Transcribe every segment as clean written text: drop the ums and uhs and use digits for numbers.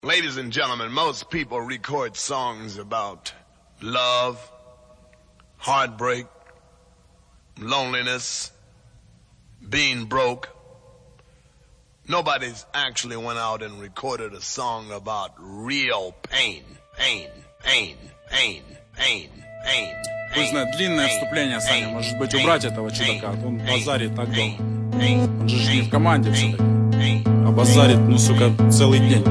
Ladies and gentlemen, most people record songs about love, heartbreak, loneliness, being broke. Nobody's actually went out and recorded a song about real pain. Пусть знает, длинное вступление, Саня. Может быть, убрать этого чудака, он базарит так долго. Он же не в команде все-таки. А базарит, ну, сука, целый день.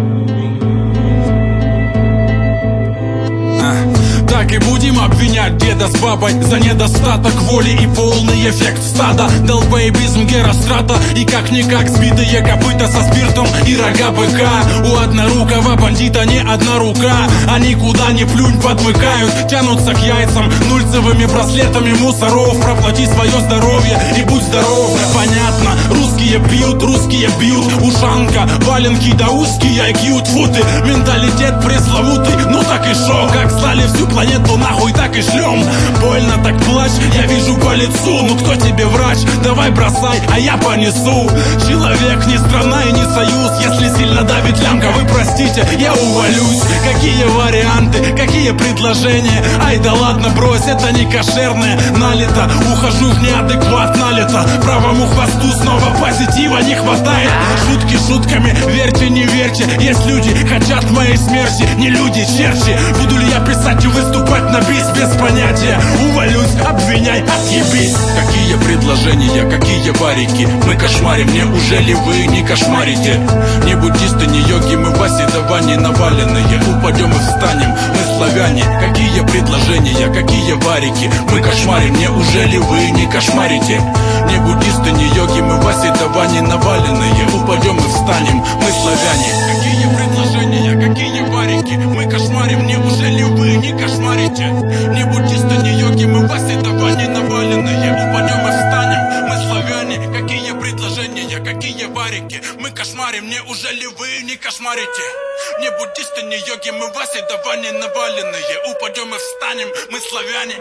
Так и будем обвинять деда с бабой за недостаток воли и полный эффект стада. Долбоебизм Герострата и как-никак сбитые копыта со спиртом и рога быка. У однорукого бандита не одна рука, а никуда не плюнь подмыкают. Тянутся к яйцам нульцевыми браслетами мусоров. Проплати свое здоровье и будь здоров. Понятно, русские бьют. Ушанка, валенки да узкие IQ. Тьфу ты, менталитет пресловутый. Ну так и шо, как слали всю планету нахуй, так и шлем. Больно так плачь, я вижу по лицу. Ну кто тебе врач? Давай бросай, а я понесу. Человек не страна и не союз. Если сильно давит лямка, вы простите, я увалюсь. Какие варианты, какие предложения? Ай да ладно, брось, это не кошерное. Налито, ухожу в неадекват, налито. Правому хвосту снова позитива не хватает. Шутки шутками, верьте, не верьте. Есть люди, хотят моей смерти. Не люди, черти. Буду ли я писать и выступать на бис без понятия? Увалюсь, обвиняй, отъебись. Какие предложения, какие варики? Мы кошмарим, неужели вы не кошмарите? Не буддисты, не йоги, мы Васи да не наваленные. Упадем и встанем, мы славяне. Какие предложения, какие варики? Мы кошмарим, неужели вы не кошмарите? Не буддисты, не йоги, мы Васи да не наваленные. Упадем и встанем, мы славяне. Какие предложения, какие варики? Мы кошмарим, неужели вы не кошмарите? Не буддисты, не йоги, мы Васи да не наваленные. Упадем и встанем, мы славяне. Какие предложения, какие варики? Мы кошмарим, неужели вы не кошмарите? Не буддисты, не йоги, мы Васи да не наваленные. Упадем и встанем, мы славяне.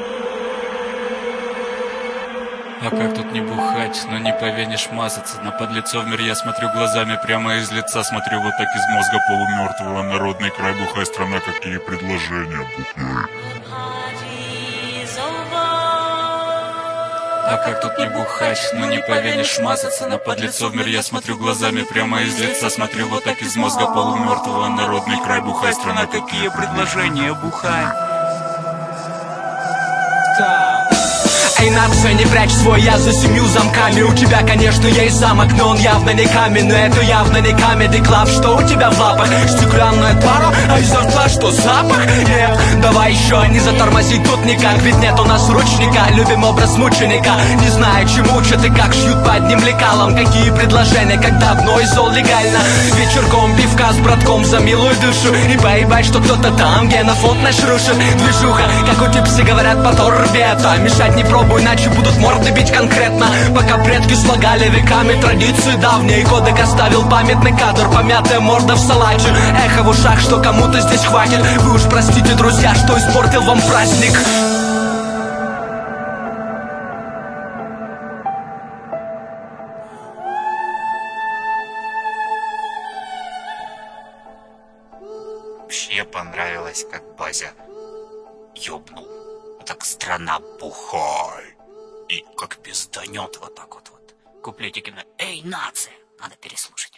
А как тут не бухать, но не по вене шмазаться. На подлецов мир я смотрю глазами прямо из лица. Смотрю вот так из мозга полумертвого. Народный край, бухая страна, какие предложения, бухай. А как тут не бухать, но не по вене шмазаться. На подлецов мир я смотрю глазами прямо из лица. Смотрю вот так из мозга полумертвого. Народный край, бухая страна, какие предложения, бухай. Эй, нация, не прячь свой я за 7 замками. У тебя, конечно, есть замок, но он явно не каменный. Это явно не Comedy Club. Что у тебя в лапах? Стеклянная пара, а изо рта что, запах? Нет, давай еще не затормозить тут никак. Ведь нет у нас ручника, любим образ мученика. Не знаю, чему учат и как шьют по одним лекалам. Какие предложения, когда одно из зол легально. Вечерком пивка с братком за милую душу. И поебать, что кто-то там, генофонд наш рушит. Движуха, как у типсы говорят по торбета. Мешать не пробуй, иначе будут морды бить конкретно. Пока предки слагали веками традиции давние. Кодек оставил памятный кадр, помятая морда в салате. Эхо в ушах, что кому-то здесь хватит. Вы уж простите, друзья, что испортил вам праздник. Вообще понравилось, как Базя ёбнул. Так страна бухай. И как пизданет вот так вот. Куплетики на «Эй, нация!» надо переслушать.